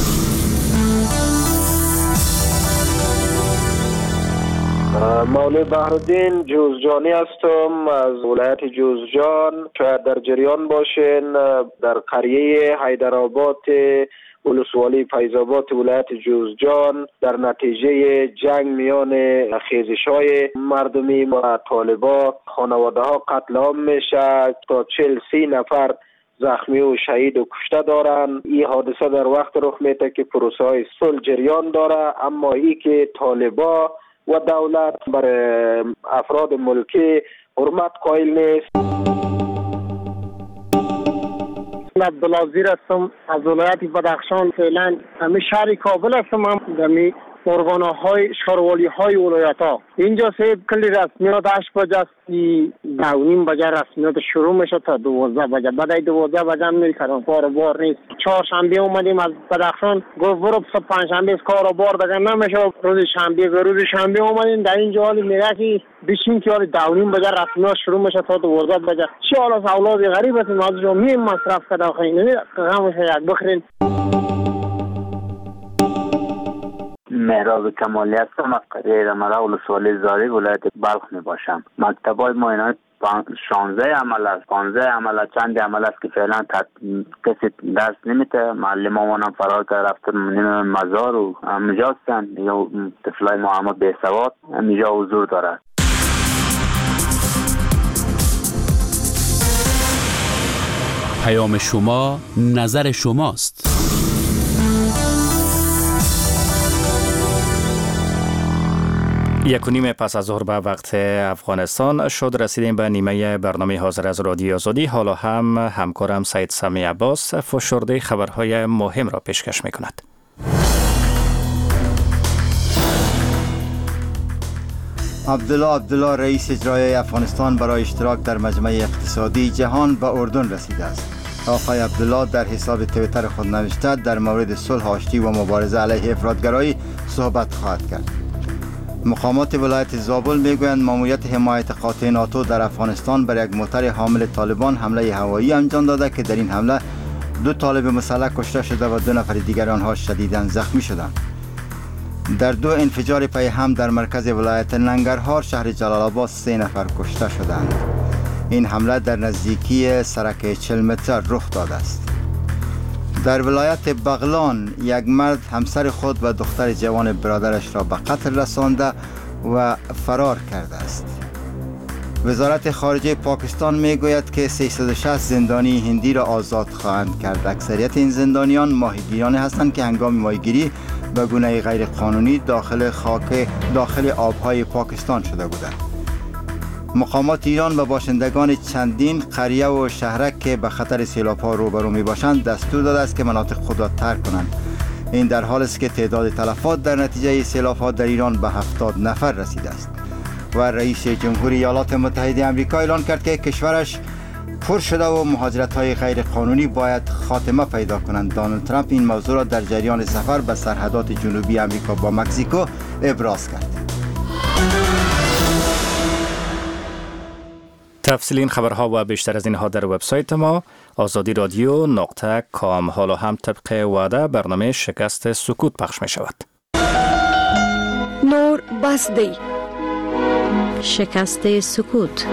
مولوی بحرالدین جوزجانی هستم از ولایت جوزجان. شاید در جریان باشین در قریه حیدرآباد ولسوالی فیض‌آباد ولایت جوزجان در نتیجه جنگ میان خیزش‌های مردمی و طالبا خانواده ها قتل عام میشه تا چهل سی نفر زخمی و شهید و کشته دارن. این حادثه در وقت رخ میده که پروسه های صلح جریان داره، اما ای که طالبا و دولت بر افراد ملکی حرمت قائل نیست. عبدالعزیر هستم از ولایت بدخشان. فعلا همه شهر کابل هستم. هم دمی ارگانه های شهروالی های ولایت ها اینجا سه کلی رسمیات هشت بجه است. دو نیم بجه رسمیات شروع میشه تا دوازده بجه. بعد دوازده بجه هم میری کارم کار و بار نیست. چهارشنبه اومدیم از بدخشان گفت برو پنجشنبه کار و بار دیگه نمیشه. روز شنبه به روز شنبه اومدیم در اینجا حالی میگه که بشین که حالی دو نیم بجه رسمیات شروع میشه تا دوازده بجه. چه حالا اولاد غریب هستیم از جامعه مصرف کرده خیلی همشه یک بخرین. مهراب کمالی هستم از قریه رمرا ولسوالی زاری ولایت بلخ می باشم. مکتبای ما اینا شانزده عمل است، پانزده عمل است، چند عمل است که فعلا تد... کسی درس نمیده. معلم ها هم فرار کرده رفتن مزار و همجا هستن یا طفلای ما همه به سواد همجا حضور دارد. پیام شما نظر شماست. یک و نیم پس از ظهر به وقت افغانستان شد رسیدیم به نیمه برنامه حاضر از رادیو آزادی. حالا هم همکارم سید سمی عباس فشرده خبرهای مهم را پیشکش می کند. عبدالله عبدالله رئیس اجرایی افغانستان برای اشتراک در مجمع اقتصادی جهان به اردن رسیده است. آقای عبدالله در حساب توییتر خود نوشته در مورد صلح آشتی و مبارزه علیه افراطگرایی صحبت خواهد کرد. مقامات ولایت زابل میگویند ماموریت حمایت قاطع ناتو در افغانستان بر یک موتر حامل طالبان حمله هوایی انجام داده که در این حمله دو طالب مسلح کشته شده و دو نفر دیگر آنها شدیداً زخمی شدند. در دو انفجار پی هم در مرکز ولایت ننگرهار شهر جلال آباد سه نفر کشته شدند. این حمله در نزدیکی سرک چهل متر رخ داده است. در ولایت بغلان یک مرد همسر خود و دختر جوان برادرش را به قتل رسانده و فرار کرده است. وزارت خارجه پاکستان میگوید که سیصد و شصت زندانی هندی را آزاد خواهند کرد. اکثریت این زندانیان ماهیگیران هستند که هنگام ماهیگیری به گونه غیر قانونی داخل خاک داخل آبهای پاکستان شده بودند. مقامات ایران و باشندگان چندین قریه و شهرک که به خطر سیلاب‌ها روبرو می‌باشند دستور داده است که مناطق خود را ترک کنند. این در حالی است که تعداد تلفات در نتیجه سیلاب‌ها در ایران به هفتاد نفر رسیده است. و رئیس جمهوری ایالات متحده آمریکا اعلان کرد که کشورش پر شده و مهاجرت‌های غیر قانونی باید خاتمه پیدا کنند. دونالد ترامپ این موضوع را در جریان سفر به سرحدات جنوبی آمریکا با مکزیکو ابراز کرد. تفصیل این خبرها و بیشتر از اینها در وبسایت ما آزادی رادیو نقطه کام. حالا هم طبق وعده برنامه شکست سکوت پخش می شود. نور بسدی شکست سکوت.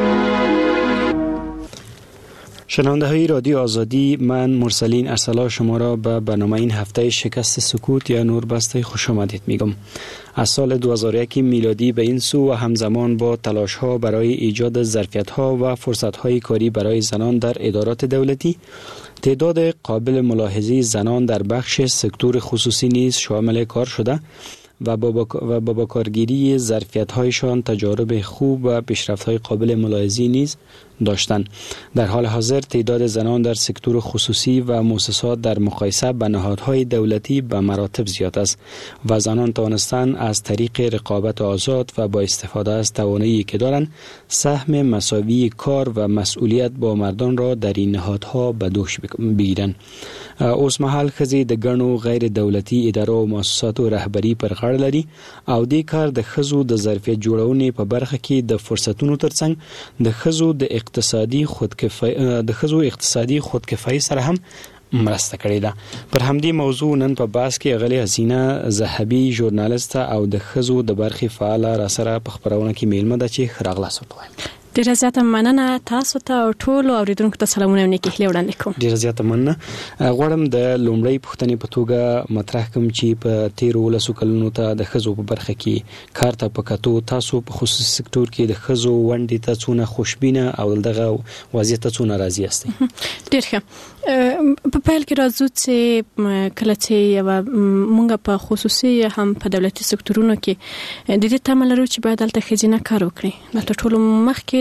شنونده های رادیو آزادی، من مرسلین ارسلا شما را به برنامه این هفته شکست سکوت یا نوربسته خوش آمدید میگم. از سال دو هزار و یک میلادی به این سو و همزمان با تلاش ها برای ایجاد ظرفیت ها و فرصت های کاری برای زنان در ادارات دولتی، تعداد قابل ملاحظه زنان در بخش سکتور خصوصی نیز شامل کار شده و با با کارگیری ظرفیت هایشان تجارب خوب و پیشرفت های قابل ملاحظه نیز داشتند. در حال حاضر تعداد زنان در سکتور خصوصی و مؤسسات در مقایسه با نهادهای دولتی به مراتب زیاد است و زنان توانستند از طریق رقابت آزاد و با استفاده از توانایی که دارند سهم مساوی کار و مسئولیت با مردان را در این نهادها به دوش بگیرند. اوس مهال ښځې د ګڼو غیر دولتي ادارو او مؤسساتو رهبري پر غاړه لري او دې کار د ښځو د ظرفیت جوړونې په برخه کې د فرصتونو ترڅنګ د ښځو د اقتصادي خودکفایي د ښځو اقتصادي خودکفایي سره هم مرسته کړې ده. پر همدې موضوع نن په باس کې اغلې حسینه زهبي ژورنالیست او د ښځو د برخې فعاله را سره په خبرونه کې میلمه ده چې ښه راغلاست ووایم. ډیره زیاته مننه تاسو ته او ټولو اوریدونکو ته سلامونه او نیکې هیلې وړاندې کوم. ډیره زیاته مننه. غواړم د لومړۍ پوښتنې په توګه مطرح کوم چې په تیرو ولسو کلونو ته د ښځو په برخه کې کار ته په کتو تاسو په خصوصي سکتور کې د ښځو ونډې ته څونه خوشبینه او دغه وضعیت ته څونه راضي یاستئ؟ ډیر ښه. په پیل کې راځو چې کله چې یوه مونږ په خصوصي هم په دولتي سکتورونو کې د دې تمه لرو چې باید دلته ښځینه کار وکړي. د ټولو مخکې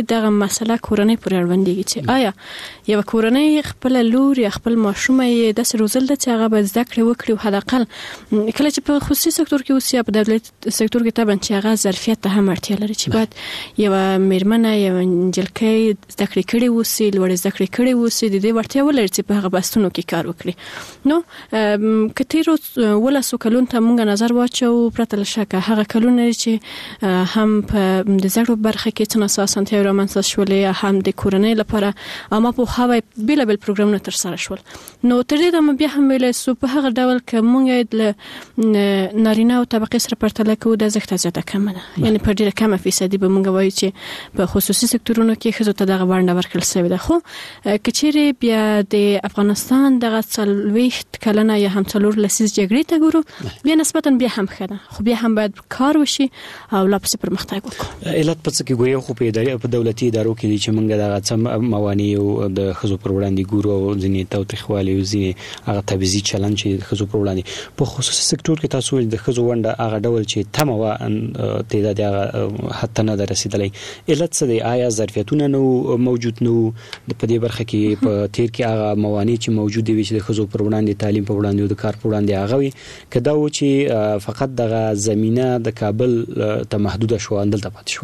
کې دغه مسله کورنۍ پورې اړوندېږي چې آیا یو کورنۍ خپل لور یا خپل ماشوم یې د روزل د چې هغه به زده کړې وکړي او حداقل کله چې په خصوصي سکتور کې اوسي یا په دولتي سکتور کې طبعا چې هغه ظرفیت ته هم اړتیا لري چې باید یو میرمنه یو نجلۍ زده کړې کړې اوسي لوړ زده کړې کړې اوسي د دې وړتیا ولري چې په هغه بستونو کې کار وکړي. نو کتیرو ولاسو کلون ته مونږ نظر واچو پرته له شکه هغه کلونه چې هم په د زړو برخه کې څنګه اساسنتي رامنځته شولې هم د کورنۍ لپاره اما په هوا بیل بیل پروګرامونه تر سره شول. نو تر دې د بیا هم ویل سو په هغه ډول ک مونږ د نارینه او طبقه سره پرتله کوو د زښت زیاته کم نه یعنی په ډیره کمه فیصدي به مونږ وایو چې په خصوصي سکتورونو کې خزو ته دغه ورنه ورکړل شوی ده. خو کچېری بیا د افغانستان دغه څلويخت کلنه یا هم څلور لسیز جګړې ته ګورو بیا نسبتا بیا هم خنه خو بیا هم باید کار وشي او لا پس پرمختګ وکړو. علت پڅ کې ګوري خو په ادارې په دولتي ادارو کې چې مونږ دغه څم موانع او د خزو پر وړاندې ګورو او ځینې توتخوالي او ځینې هغه تبعیضي چلن چې خزو پر وړاندې په خصوصي سکتور کې تاسو د خزو ونده هغه ډول چې تمه و تعداد هغه حتی نه رسیدلی. علت څه دی؟ آیا ظرفیتونه نو موجود نو په دې برخه کې په تیر کې هغه موانع چې موجود دي چې د خزو پر وړاندې تعلیم پر وړاندې او د کار پر وړاندې هغه وي کدا و چې فقط دغه زمينه د کابل ته محدود شو اندل ته پات شو؟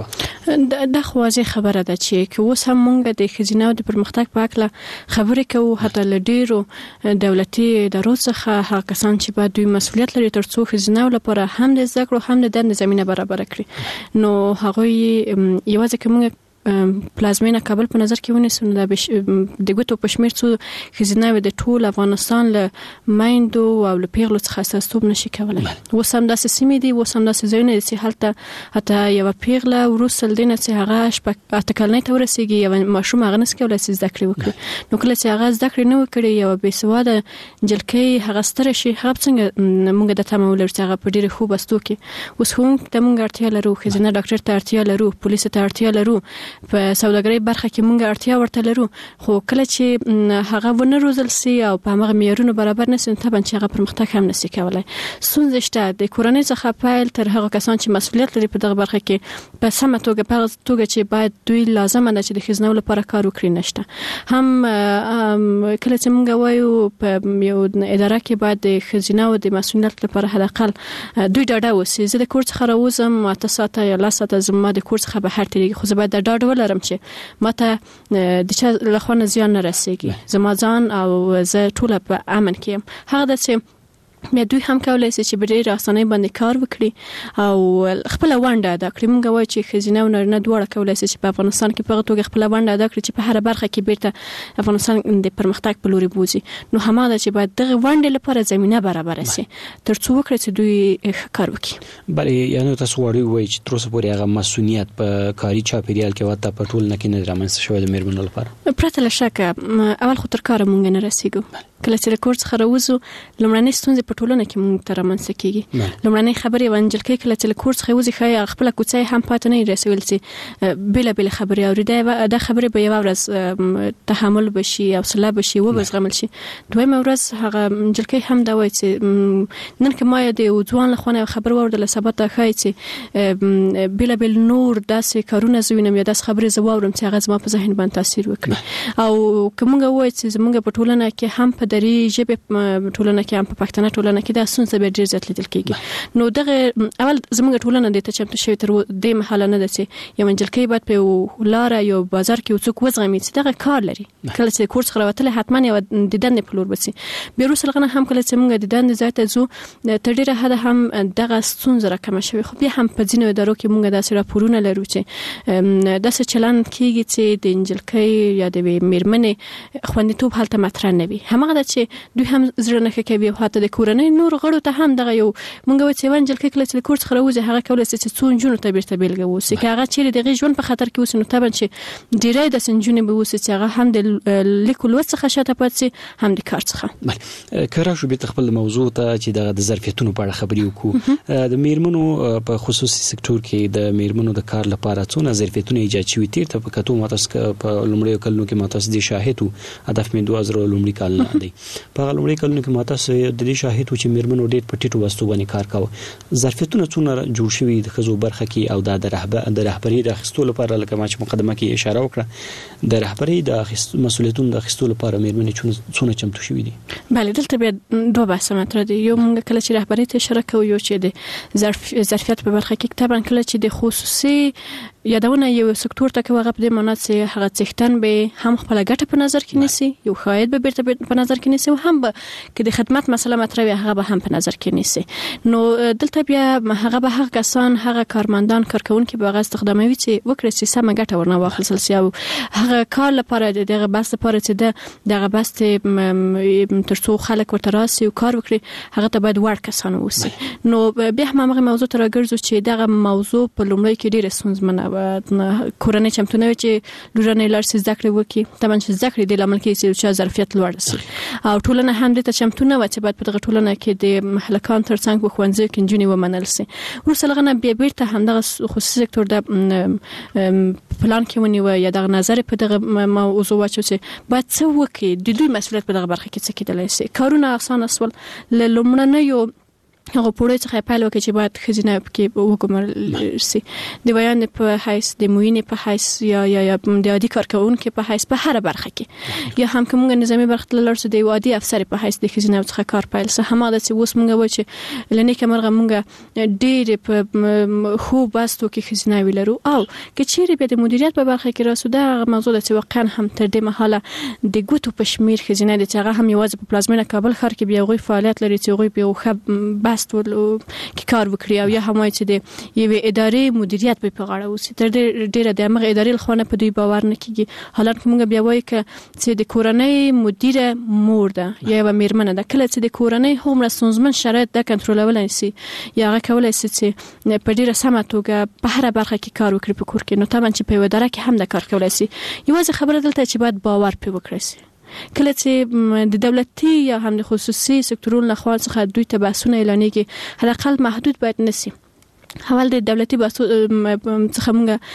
د خوازي خبره ده چې اوس هم مونږ د خزینه او د پرمختګ په اړه خبرې کوو حتی ل ډیرو دولتي ادارو څخه هغه کسان چې باید دوی مسؤلیت لري ترڅو خزینه لپاره هم د ذکر هم د دند زمينه برابر کړي. نو هغه یوازې کومه پلازمینه کابل په نظر کې ونیسو د د ګوتو پښمیر څو خزینه د ټول افغانستان له مایندو او له پیغلو څخه اساسوب نشي کولای. وسم د سیمې دی وسم د زینې چې حالت حتی یو پیغله ورسل دینه چې هغه شپه اتکلنې ته ورسیږي یو ماشوم هغه نس کولای چې زده کړې وکړي. نو کله چې هغه زده کړې نه وکړي یو بې سواده جلکې هغه ستر شي هغه څنګه موږ د تمول چې هغه په ډیره خوب استو کې اوس هم د موږ اړتیا لرو خزینه ډاکټر ته اړتیا لرو پولیس ته اړتیا لرو په سوداګرۍ برخه کې مونږ اړتیا ورته لرو. خو کله چې هغه ونه روزل سي او په هغه معیارونو برابر نشي طبعا چې هغه پرمختګ هم نشي کولای. ستونزه شته د کورنۍ څخه پیل تر هغه کسان چې مسؤلیت لري په دغه برخه کې په سمه توګه په توګه چې باید دوی لازم نه چې د خزنه لپاره کار وکړي نشته. هم کله چې مونږ وایو په یو اداره کې باید د خزینه او د مسؤلیت لپاره حداقل دوی ډاډه وسی زه د کور څخه راوځم ماته ساته یا لاسته زما د کور څخه بهر تیریږي خو زه باید د ډاډ ولرم چې ماته د چا له خوا نه زیان نه رسیږي زما ځان او زه ټول په امن کې یم. هغه د چې بیا دوی هم کولای شي چې په ډېر اسانۍ باندې کار وکړي او خپل ونده ادا کړي. موږ وایو چې خزینه او نارینه دواړه کولای شي چې په افغانستان کې په توګه خپل ونده ادا کړي چې په هر برخه کې بیرته افغانستان د پرمختګ په لوري بوزي. نو هماده چې باید دغه ونده لپاره زمينه برابر شي ترڅو وکړي چې دوی کار وکړي. بلې یعنی تاسو وایي چې تر اوسه پورې هغه مسؤلیت په کاري چاپیریال کې وته په ټول نه کې نه رامنځته شوی د میرمنو لپاره پرته له شکه اول خو تر کار مونږ نه رسیدو. کله چې کور څخه راوځو لمړنۍ ستونزې په ټولنه کې مونږ تر رامنځته کیږي. لمړنۍ خبرې ونجل کې کله چې کور څخه وځي خای خپل کوڅه هم پاتې نه رسول چې بل بل خبرې اورېده دا خبرې به یو ورځ تحمل بشي او صلاح بشي و بزغمل شي. دویمه ورځ هغه منجل کې هم دا وایي چې نن کې ما د ځوان له خونه خبر ورده لسبت خای چې بل بل نور داسې کارونه زوینم یا داس خبرې زواورم چې هغه زما په ذهن باندې تاثیر وکړي. او کومه وایي چې زمونږ په ټولنه کې هم په دري ژبه ټولنه کې هم په پښتنه ټولنه کې دا ستونزه به ډیر زیات لیدل کیږي. نو دغه اول زموږ ټولنه د ته چمتو شوی تر دې محل نه ده چې یو منجل کې باید په لار یو بازار کې څوک وزغمي چې دغه کار لري کله چې کورس خروتله حتما یو د دند په لور بسي بیروس لغنه هم کله چې موږ د دند ذات زو تر ډیره حد هم دغه ستونزه راکمه شوی. خو بیا هم په ځینو ادارو کې موږ داسې راپورونه لرو چې داسې چلن کیږي چې د انجل کې یا د میرمنې خوندیتوب حالت مطرح نه وي. همغه چې دوی هم زړه نه کوي او حتی د کورنۍ نور غړو ته هم دغه یو مونږ و چې ونجل کې کله چې کورس خروځي هغه کولای شي چې څو جنونو ته بیرته بیلګه وسی چې هغه چیرې د ژوند په خطر کې وسنو تبن چې ډیرای د سنجونې به وسی چې هغه هم د لیکلو څخه شاته پاتې هم د کار څخه. بله کړه شو به خپل موضوع ته چې د ظرفیتونو په اړه خبرې وکړو. د میرمنو په خصوصي سکتور کې د میرمنو د کار لپاره څونه ظرفیتونه ایجاد شوي تیر ته په کتو ماتس په لومړیو کلونو کې ماتس دي شاهد هدف مې دوه زره لومړی کال نه دی دی. په لومړي کلونو کې ماته سه د دې شاهد و چې میرمنو ډېر په ټیټو وستو باندې کار کاوه. ظرفیتونه څونه جوړ شوي د خزو برخه کې او د رهبر د رهبری د اخیستلو لپاره لکه ما چې مقدمه کې اشاره وکړه د رهبری د مسؤلیتونو د اخیستلو لپاره میرمنې څونه چمتو شوي دي؟ بله دلته بیا دوه بحث مطرح دي. یو موږ کله چې رهبری ته اشاره کوو یو چې د ظرف ظرفیت په برخه کې طبعا کله چې د خصوصي یادونه یو سکتور ته کوي په دې معنی چې هغه څښتن به هم خپل ګټه په نظر کې نیسي، یو خاید به بیرته په نظر کې نیسي او هم به کې د خدمت مسله مطرح هغه به هم په نظر کې نیسي. نو دلته بیا هغه به هغه کسان هغه کارمندان کارکونکي به هغه استخداموي چې وکړي چې سم ګټه ورنه واخلي سي او هغه کار لپاره دغه بس لپاره چې د دغه بس ترڅو خلک ورته راسي او کار وکړي هغه ته باید وړ کسان اوسي. نو بیا هم هغه موضوع تر راګرځو چې دغه موضوع په لومړی کې ډیره ستونزمنه کورنۍ چمتو نه وي چې لورانې لار سي ذکر وکي طبعا چې ذکر دی لامل کې چې ظرفیت لوړ شي او ټولنه هم د چمتو نه و چې باید په دغه ټولنه کې د محلکان ترڅنګ په خوندزي کې انجونی ومنل سي. ورسره نه بیا بیرته هم دغه خصوصي سکتور د پلان کې ونی و یا دغه نظر په دغه موضوع واچو چې باید څه وکي د دوی مسؤلیت په دغه برخه کې څه کېدلی سي. کارونه اسانه سول لومړنۍ یو هغه پوره څخه پیل وکړي چې باید خزینه کې وګمرل سي د بیان په حیث د موینه په حیث یا یا یا د عادي کارکونکو په حیث په هر برخه کې یا هم کومه نظامی برخه لرسه د عادي افسر په حیث د خزینه څخه کار پیل سه هم د څه اوس مونږ و چې لنی کمرغه مونږ ډېر په خو باستو کې خزینه ویلرو او کچېری به د مدیریت په برخه کې راسو دا موضوع د څه واقعا هم تر دې مهاله د ګوتو په شمیر خزینه د څنګه هم یوازې په پلازمینه کابل ښار کې بیا غوي فعالیت لري چې غوي په خب ستول کې کار وکړي او یا هم چې د یوې ادارې مدیریت په غاړه وسی تر ډیره د امغه ادارې خونه په دوی باور نه کیږي. حالانکه موږ بیا وایو چې د کورنۍ مدیره مور ده یا و میرمنه ده کله چې د کورنۍ هومره سنځمن شرایط د کنټرولول نشي یا هغه کولای شي چې په ډیره سمه توګه په هر برخه کې کار وکړي په کور کې نو طبعا چې په اداره کې هم د کار کولای شي. یوازې خبره دلته چې باید باور په وکړي سي کله چې د دولتي یا هم د خصوصي سکتورونو له خوا څخه دوی ته بحثونه اعلانېږي هر اقل محدود باید نشي. حوال د دولتي بحثو څخه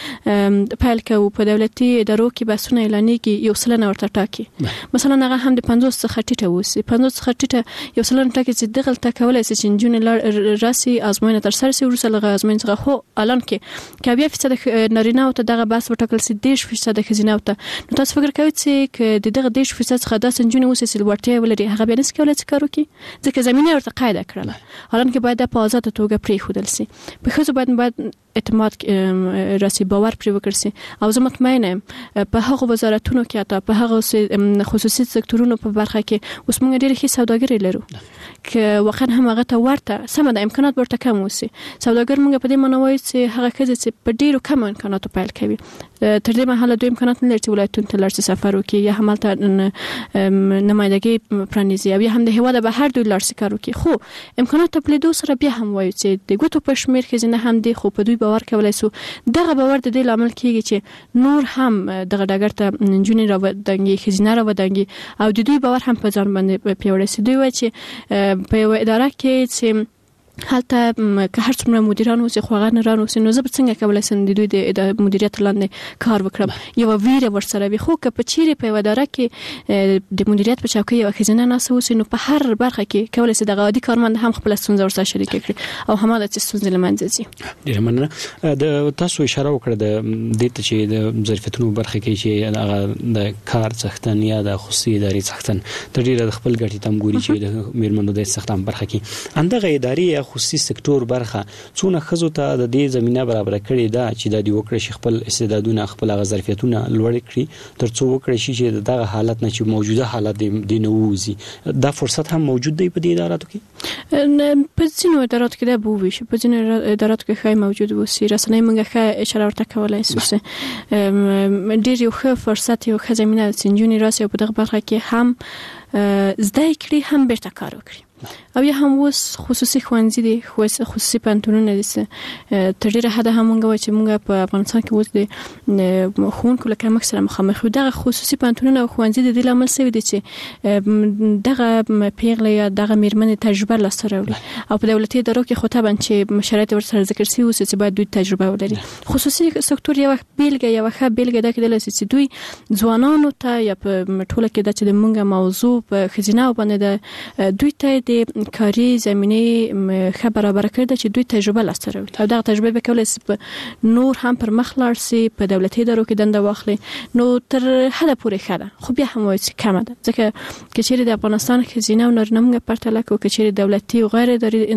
موږ پیل کوو په دولتي ادارو کې بحثونه اعلانېږي یو سلنه ورته ټاکي مثلا هغه هم د پنځوس څخه ټیټه وسی پنځوس څخه ټیټه یو سلنه ټاکي چې دغه تکولای شي چې جون راسي ازموینه تر سره سي ورسره لغه ازموینه څخه خو الان کې کبیا فیصد نارینه او ته دغه بحث وټاکل سي دیش فیصد خزینه او ته نو تاسو فکر کوئ چې د دغه دیش فیصد څخه د سنجونه وسی سل ورته ولري هغه به نس کولای شي کارو کې ځکه زمينه ورته قاعده کړل الان کې باید په آزاد توګه پری خودل سي خو باید باید اعتماد راسي باور پرې وکړسي او زه مطمئنه په هغه وزارتونو کې اته په هغه خصوصي سکتورونو په برخه کې اوس موږ ډېر ښه سوداګري لرو ک واخا هم هغه ته ورته سم د امکانات ورته کم وسی سوداګر موږ په دې منوي چې هغه کزه چې په ډېرو کم امکاناتو پیل کوي تر دې مهاله دوی امکانات نه لري چې ولایتونو ته لارسي سفر وکړي یا هم ته نمایندګي پرانیزي او یا هم د هوا د بهر دوی لارسي کار وکړي خو امکانات په لیدو سره بیا هم وایي چې د ګوتو په شمیر کې نه هم دی خو په دوی باور کولای سو دغه باور د دې لامل کیږي چې نور هم دغه ډګر ته انجونی را ودانګي خزینه را ودانګي او د دوی باور هم په ځان باندې پیوړې سي دوی وایي چې په یو اداره کې چې حالته که هر څومره مدیران اوسې خو هغه نه رانو سي نو زه به څنګه کولای سم د دوی د مدیریت لاندې کار وکړم یو ویره ورسره وي خو که په چیرې په اداره کې د مدیریت په چوکۍ یو خزینه ناسه اوسې نو په هر برخه کې کولای سي د عادي کارمند هم خپل ستونزه ورسره شریک کړي او هماده چې ستونزې لمنځه ځي. ډېر مننه. د تاسو اشاره وکړه د دې ته چې د ظرفیتونو برخه کې چې هغه د کار څښتن یا د خصوصي ادارې څښتن د ډېر خپل ګټې تم ګوري چې د میرمنو د څښتن برخه کې اندغه ادارې خصوصي سکتور برخه څونه خزو ته د دې زمينه برابر کړي دا چې د دې وکړي شي خپل استعدادونه خپل ظرفیتونه لوړ کړي ترڅو وکړي شي چې دغه حالت نه چې موجوده حالت دی نه ووزي دا فرصت هم موجود دی په دې اداراتو کې په ځینو اداراتو کې دا بووي شي په ځینو اداراتو کې خای موجود وسی رسنۍ موږ ښه اشاره ورته کولای شو ډېر یو ښه فرصت یو ښه زمينه سنجونی راسي په دغه برخه کې هم زده کړي هم بیرته کار وکړي او یا هم اوس خصوصي ښوونځي دي خصوصي پوهنتونونه دي تر ډیره حده هم موږ چې موږ په افغانستان کې اوس د ښوونکو له کمښت سره مخامخ یو. دغه خصوصي پوهنتونونه او ښوونځي د دې لامل شوي دي چې دغه پیغله یا دغه میرمنې تجربه لاسته راوړي او په دولتي ادارو کې خو طبعا چې شرایط ورسره ذکر شوي اوس چې باید دوی تجربه ولري. خصوصي سکتور یو بیلګه یو ښه بیلګه ده کېدلی شي چې دوی ځوانانو ته یا په ټوله کې د چې د موږ موضوع په ښځینه باندې د دوی ته د کاري زمینې ښه برابر کړي چې دوی تجربه لاسته راوړي او دغه تجربه به کولای شي نور هم پر مخ لاړ شي په دولتي ادارو کې دنده واخلي. نو تر حده پورې ښه ده خو بیا هم وایي چې کمه ده ځکه که چیرې د افغانستان ښځینه او نارینه موږ پرتله کړو که چیرې دولتي او غیر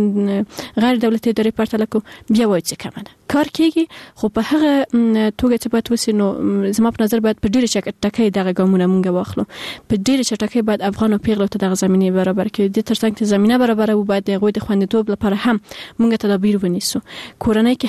غیر دولتي ادارې پرتله کړو بیا وایي چې کمه ده. کار کېږي خو په هغه توګه چې باید وسي. نو زما په نظر باید په ډېره چټکۍ دغه ګامونه موږ واخلو په ډېره چټکۍ باید افغان او پیغلو ته دغه زمینه برابر کړي. د ترڅنګ ته زمینه برابر او باید د هغوی د خوندیتوب لپاره هم موږ تدابیر ونیسو. کورنۍ کې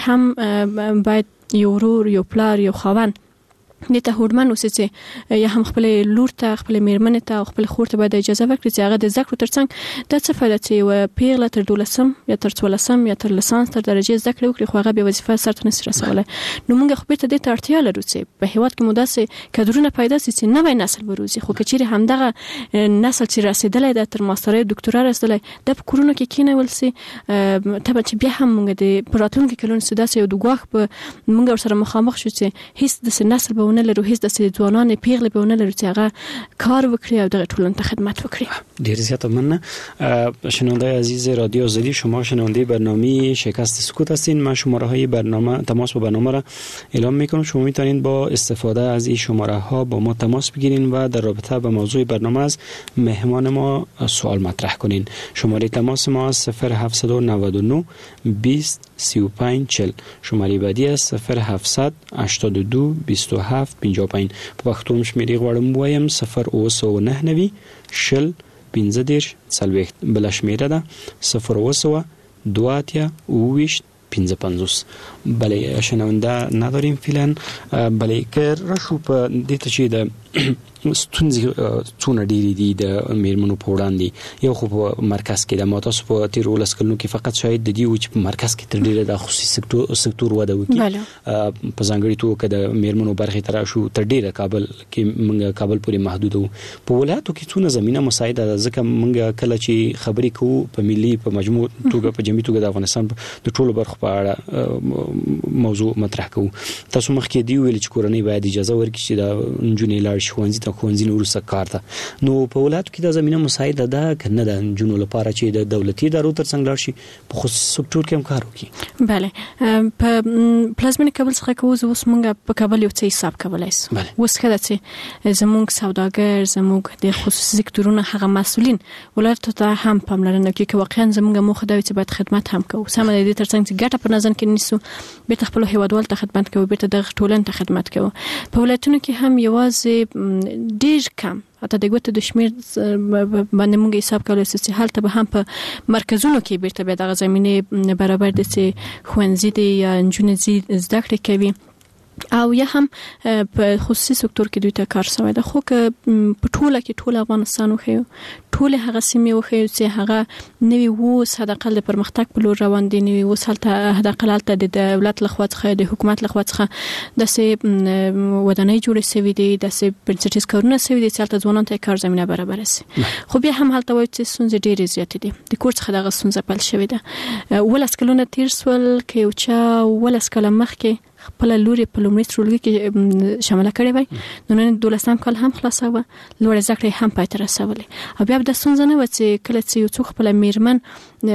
هم باید یو ورور یو پلار یو خاوند دې ته هوډمن اوسي چې یا هم خپل لور ته خپل میرمنې ته او خپل خور ته باید اجازه ورکړي چې هغه د زده کړو ترڅنګ د څه فایده چې یو پیغله تر دولسم یا تر څوارلسم یا تر لیسانس تر درجې زده کړې وکړي خو هغه بیا وظیفه سرته نشي رسولی. نو موږ خو بیرته دې ته اړتیا لرو چې په هېواد کې مو داسې کادرونه پیدا شي چې نوی نسل وروزي. خو که چیرې همدغه نسل چې رسېدلی ده تر ماسترۍ ډاکټورا رسېدلی د په کورونو کې کېنول شي طبعا چې بیا هم موږ د په راتلونکي کلونو کې داسې یو د ګواښ به موږ ورسره مخامخ شو چې هېڅ داسې نسل به ونه لرو هېڅ داسې ځوانان پیغلې به ونه لرو چې هغه کار وکړي او دغه ټولنې ته خدمت وکړي. ډیر زیات مننه. شنونده عزیز رادیو آزادی شما شنونده برنامه شکست سکوت هستین. من شماره های برنامه تماس با برنامه را اعلام میکنم. شما میتونید با استفاده از این شماره ها با ما تماس بگیرین و در رابطه با موضوع برنامه از مهمان ما سوال مطرح کنین. شماره تماس ما صفر هفت نه نه بیست سی و پنج چهل. شماره بعدی است صفر هفت هشتاد و دو بیست و هفت پنجاه و پنج. په پښتو شمیرې غواړم وایم صفر اوه سوه نهه نوي شل پنځه دېرش څلوېښت. بله شمیره ده صفر اوه سوه دوه اتیا اوه ویشت پنځه پنځوس. بله شنونده نداریم فعلا. بله که راشو په دې ته چې د ستونزې څونه ډېرې دي د میرمنو په وړاندې. یو خو په مرکز کې د ما تاسو په تېرو اوولس کلونو کې فقط شاید د دې و چې په مرکز کې تر ډېره د خصوصي سکتور سکتور وده وکړي. په ځانګړې توګه که د میرمنو برخې ته راشو تر ډېره کابل کې موږ کابل پورې محدود وو. په ولایاتو کې څونه زمینه مساعده ده ځکه موږ کله چې خبرې کوو په ملي په مجموع توګه په جمعي توګه د افغانستان د ټولو برخو په اړه موضوع مطرح کوو. تاسو مخکې دی ویل چې کورنۍ باید اجازه ورکړي چې د نجونې لاړ شي ښوونځي ته ښوونځي نه وروسته کار ته. نو په ولایاتو کې دا زمینه مساعده ده که نه ده نجونو لپاره چې د دولتي ادارو ترڅنګ لاړ شي په خصوصي سکتور کې هم کار وکړي؟ بله په پلازمینې کابل څخه که اوس اوس موږ په کابل یو څه حساب کولی شو. اوس ښه ده چې زموږ سوداګر زموږ د خصوصي سکتورونو هغه مسؤلین ولایتو ته هم پاملرنه وکړي که واقعا زموږ موخه دا وي چې باید خدمت هم کوو. سمه ده د دې ترڅنګ چې ګټه په نظر کې نیسو بیرته خپلو هېوادوالو ته خدمت کوو بیرته دغه ټولنې ته خدمت کوو. په ولایتونو کې هم یوازې ډېر کم حتی د ګوتو د شمیر باندې موږ حساب کولی شو چې هلته به هم په مرکزونو کې بیرته بیا دغه زمینې برابر دي چې ښوونځي دي یا نجونې ځي زده کړې کوي او یا هم په خصوصي سکتور کې دوی ته کار شوی ده. خو که په ټوله کې ټول افغانستان وښیو ټولې هغه سیمې وښیو چې هغه نوي اوس حداقل د پرمختګ په لور روان دي نوي اوس هلته حداقل هلته د دولت لخوا څخه د حکومت لخوا څخه داسې ودانۍ جوړې شوي دي داسې بنسټیز کارونه شوي دي چې هلته ځوانانو ته کار زمینه برابره شي. خو بیا هم هلته وایي چې ستونزې ډېرې زیاتې دي. د کور څخه دغه ستونزه پیل شوې ده. اوولس کلونه تېر شول که یو چا اوولس کاله مخکې خپل لوري په لومړي ټولګي کې شامله کړې وای نو نن دولسم کال هم خلاصوه لوړ زده کړې هم پای ته رسولې او بیا د ستونزه نه و چې کله چې یو څوک خپل میرمن